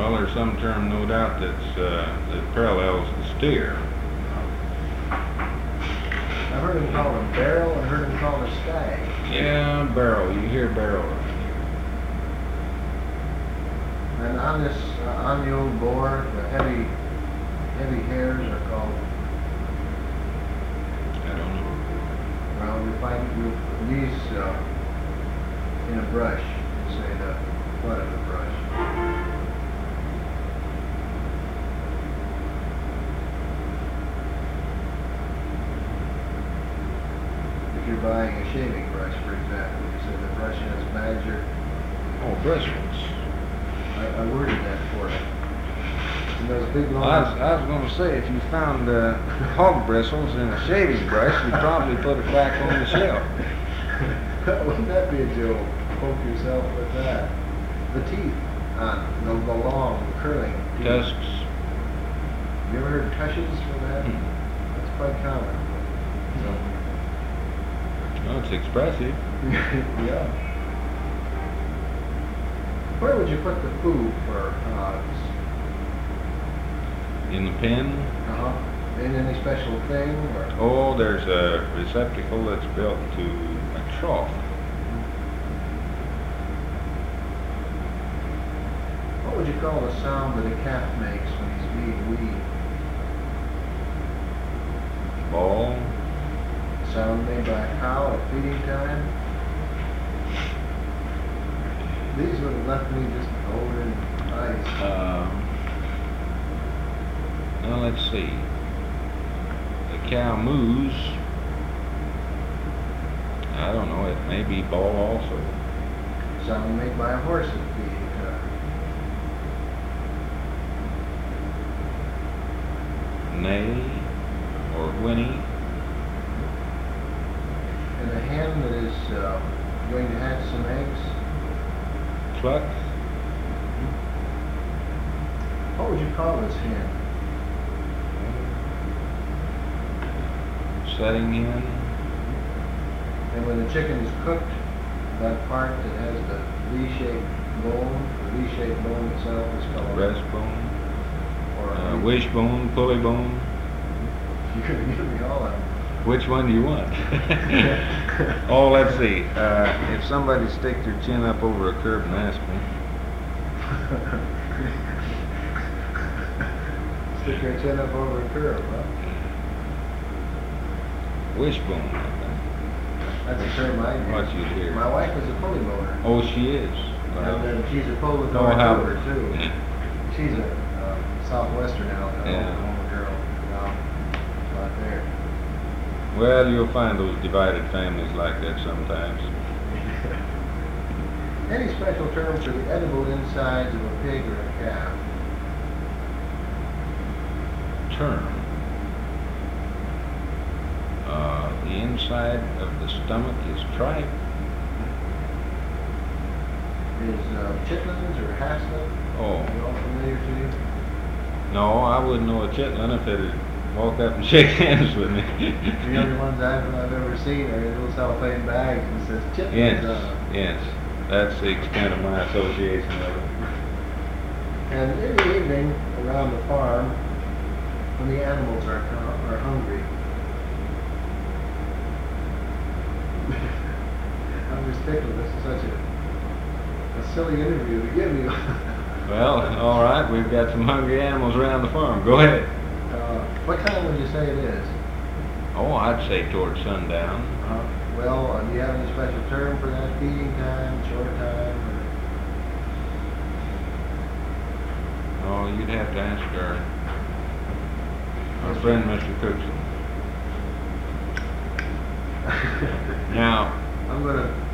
Well, there's some term, no doubt, that parallels the steer. I've heard him called a barrel and heard him called a stag. Yeah, barrel. You hear barrel around here. And on this, on the old boar, the heavy hairs are called. I don't know. Well, we find these in a brush. Say the butt of the brush. If you're buying a shaving brush, for example, you said the brush has badger. Oh, bristles. I worded that for you. And those big long. I was going to say, if you found hog bristles in a shaving brush, you'd probably put it back on the shelf. Wouldn't that be a joke? Poke yourself with that. The teeth on the long, curling teeth. Tusks. You ever heard tushes for that? That's quite common. Well, it's expressive. Yeah. Where would you put the food for hogs? In the pen? In any special thing? Or? Oh, there's a receptacle that's built to a trough. What would you call the sound that a calf makes when he's being weaned? Ball. Sound made by a cow at feeding time? These would have left me just over in ice. Now let's see. The cow moos. I don't know, it may be ball also. Sound made by a horse at feeding time. Neigh or whinny. And a hen that is going to hatch some eggs. Cluck. What would you call this hen? Setting in. And when the chicken is cooked, that part that has the V-shaped bone, the V-shaped bone itself is called Breastbone. Or Wishbone, pulley bone. You could give me all of them. Which one do you want? Oh, let's see. If somebody stick their chin up over a curb and ask me. Stick your chin up over a curb, huh? Wishbone, I think. That's a term I use. What you hear. My wife is a pulley boner. Oh, she is. And then she's a pulley No, boner how- too. She's a southwestern Alabama Yeah. girl. Not there. Well, you'll find those divided families like that sometimes. Any special term for the edible insides of a pig or a calf? Term. The inside of the stomach is tripe. Is chitlins or haslet Oh, all familiar to you? no, I wouldn't know a chitlin if it'd walk up and shake hands with me. The only ones I've ever seen are in those cellophane bags and says chitlins Yes, on them. yes. That's the extent of my association of it. And in the evening around the farm, when the animals are hungry, I'm just tickled. This is such a silly interview to give you. Well, all right, we've got some hungry animals around the farm. Go ahead. What time would you say it is? Oh, I'd say towards sundown. Well, do you have any special term for that? Feeding time, short time? Or? Oh, you'd have to ask our friend, Mr. Cookson. Now, I'm going to